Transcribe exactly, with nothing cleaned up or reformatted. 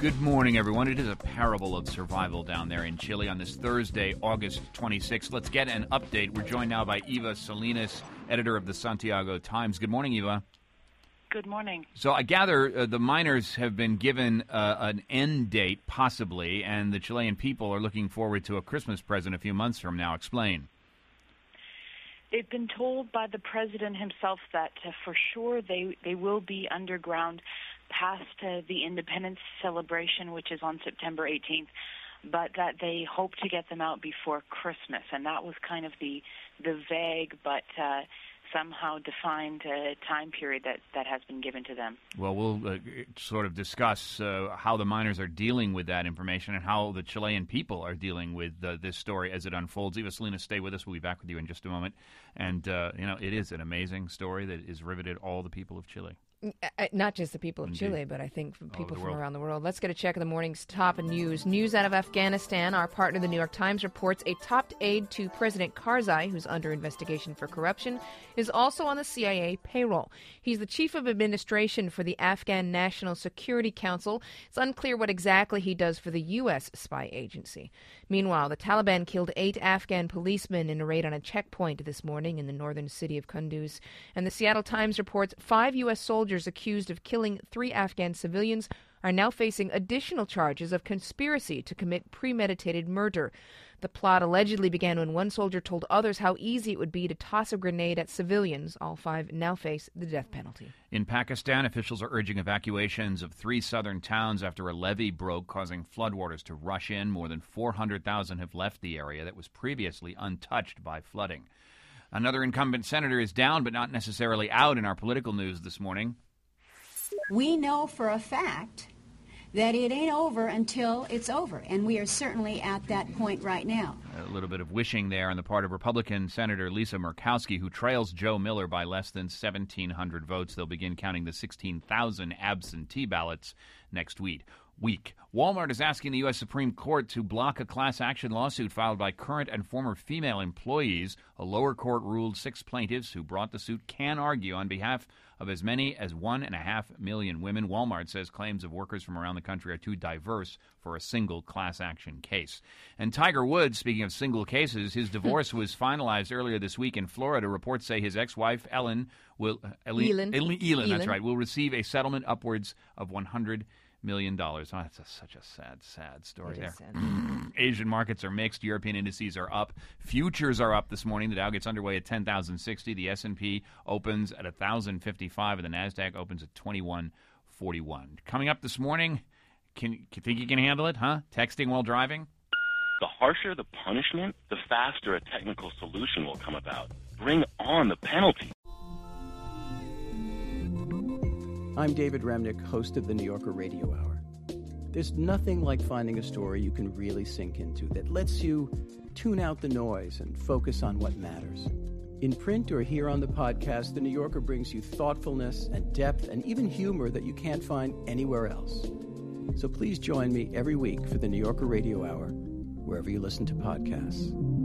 Good morning, everyone. It is a parable of survival down there in Chile on this Thursday, August twenty-sixth. Let's get an update. We're joined now by Eva Salinas, editor of the Santiago Times. Good morning, Eva. Good morning. So I gather uh, the miners have been given uh, an end date, possibly, and the Chilean people are looking forward to a Christmas present a few months from now. Explain. They've been told by the president himself that uh, for sure they, they will be underground past uh, the independence celebration, which is on September eighteenth, but that they hope to get them out before Christmas. And that was kind of the, the vague but uh, somehow defined uh, time period that, that has been given to them. Well, we'll uh, sort of discuss uh, how the miners are dealing with that information and how the Chilean people are dealing with uh, this story as it unfolds. Eva Salinas, stay with us. We'll be back with you in just a moment. And, uh, you know, it is an amazing story that has riveted all the people of Chile. Not just the people of Indeed. Chile, but I think from people from world. around the world. Let's get a check of the morning's top news. News out of Afghanistan. Our partner, the New York Times, reports a top aide to President Karzai, who's under investigation for corruption, is also on the C I A payroll. He's the chief of administration for the Afghan National Security Council. It's unclear what exactly he does for the U S spy agency. Meanwhile, the Taliban killed eight Afghan policemen in a raid on a checkpoint this morning in the northern city of Kunduz. And the Seattle Times reports five U S soldiers accused of killing three Afghan civilians are now facing additional charges of conspiracy to commit premeditated murder. The plot allegedly began when one soldier told others how easy it would be to toss a grenade at civilians. All five now face the death penalty. In Pakistan, officials are urging evacuations of three southern towns after a levee broke, causing floodwaters to rush in. More than four hundred thousand have left the area that was previously untouched by flooding. Another incumbent senator is down, but not necessarily out in our political news this morning. We know for a fact that it ain't over until it's over, and we are certainly at that point right now. A little bit of wishing there on the part of Republican Senator Lisa Murkowski, who trails Joe Miller by less than seventeen hundred votes. They'll begin counting the sixteen thousand absentee ballots next week. Week. Walmart is asking the U S Supreme Court to block a class action lawsuit filed by current and former female employees. A lower court ruled six plaintiffs who brought the suit can argue on behalf of as many as one and a half million women. Walmart says claims of workers from around the country are too diverse for a single class action case. And Tiger Woods, speaking of single cases, his divorce was finalized earlier this week in Florida. Reports say his ex-wife, Ellen, will uh, Ellen, Elin. Elin, Elin, that's Elin. right, will receive a settlement upwards of one hundred million dollars. Oh, that's a, such a sad, sad story It there. is sad. Asian markets are mixed. European indices are up. Futures are up this morning. The Dow gets underway at ten thousand sixty. The S and P opens at one thousand fifty-five, and the NASDAQ opens at twenty-one forty-one. Coming up this morning, can you think you can handle it, huh? Texting while driving? The harsher the punishment, the faster a technical solution will come about. Bring on the penalty. I'm David Remnick, host of the New Yorker Radio Hour. There's nothing like finding a story you can really sink into that lets you tune out the noise and focus on what matters. In print or here on the podcast, The New Yorker brings you thoughtfulness and depth and even humor that you can't find anywhere else. So please join me every week for the New Yorker Radio Hour, wherever you listen to podcasts.